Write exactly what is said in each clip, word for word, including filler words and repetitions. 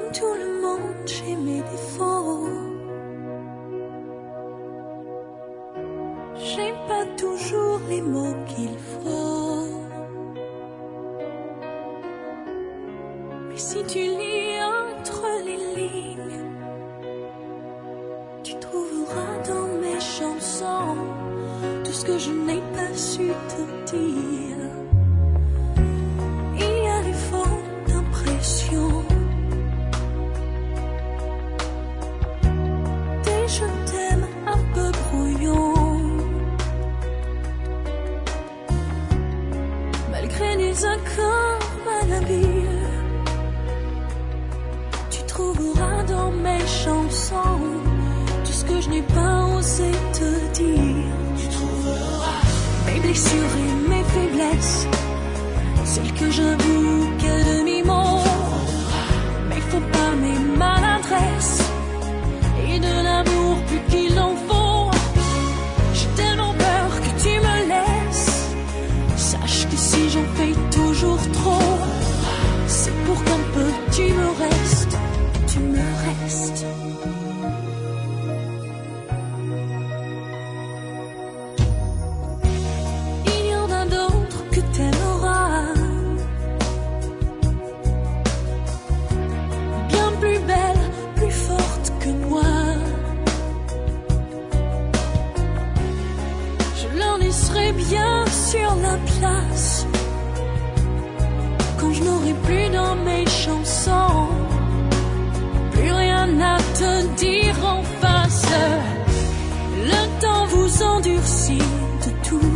tout le monde, j'ai mes défauts. J'ai pas toujours les mots qu'il faut. Mais si tu lis entre les lignes, tu trouveras dans mes chansons tout ce que je n'ai pas su te dire. Il y a les fautes d'impression, des je t'aime un peu brouillons, malgré les accords malhabiles. Tu trouveras dans mes chansons tout ce que je n'ai pas osé te dire. Tu trouveras mes blessures et mes faiblesses, celles que j'avoue qu'à demi-mot. Mes faux pas, mes maladresses, et de l'amour plus qu'il en faut. J'ai tellement peur que tu me laisses. Sache que si j'en fais toujours trop, c'est pour qu'un peu tu me restes, tu me restes. Il y en a d'autres que t'aimeras, bien plus belles, plus fortes que moi. Je leur laisserai bien sur la place quand je n'aurai plus dans mes chansons plus rien à te dire en face. Le temps vous endurcit de tout,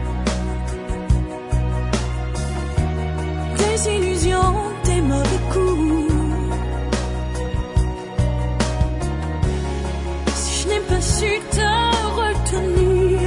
des illusions, des mauvais coups. Si je n'ai pas su te retenir,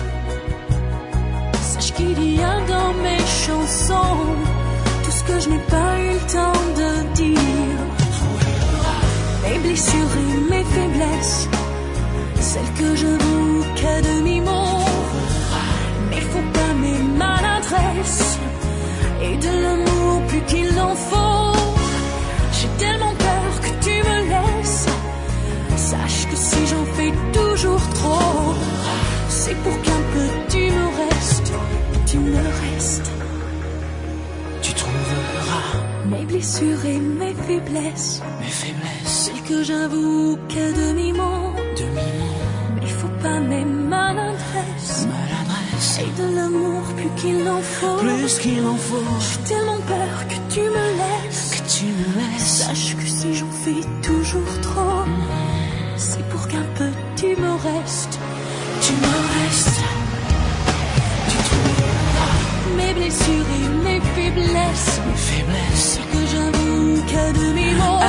sache qu'il y a dans mes chansons tout ce que je n'ai pas eu le temps de dire. Mes blessures et mes faiblesses, celles que j'avoue qu'à demi-mot. Mes faux pas, mes maladresses, et de l'amour plus qu'il en faut. J'ai tellement peur que tu me laisses. Sache que si j'en fais toujours trop, c'est pour qu'un peu tu me restes, tu me restes. Tu trouveras mes blessures et mes faiblesses, mes faiblesses, celles que j'avoue qu'à demi-mot. demi-mot. Mes faux pas, mes maladresses, maladresses, et de l'amour plus qu'il en faut. plus qu'il en faut. J'ai tellement peur que tu me laisses, que tu me laisses. Sache que si j'en fais toujours trop, mmh. c'est pour qu'un peu tu me restes, tu me restes. Tu trouveras mes blessures et mes faiblesses, mes faiblesses, que j'avoue qu'à demi-mot. à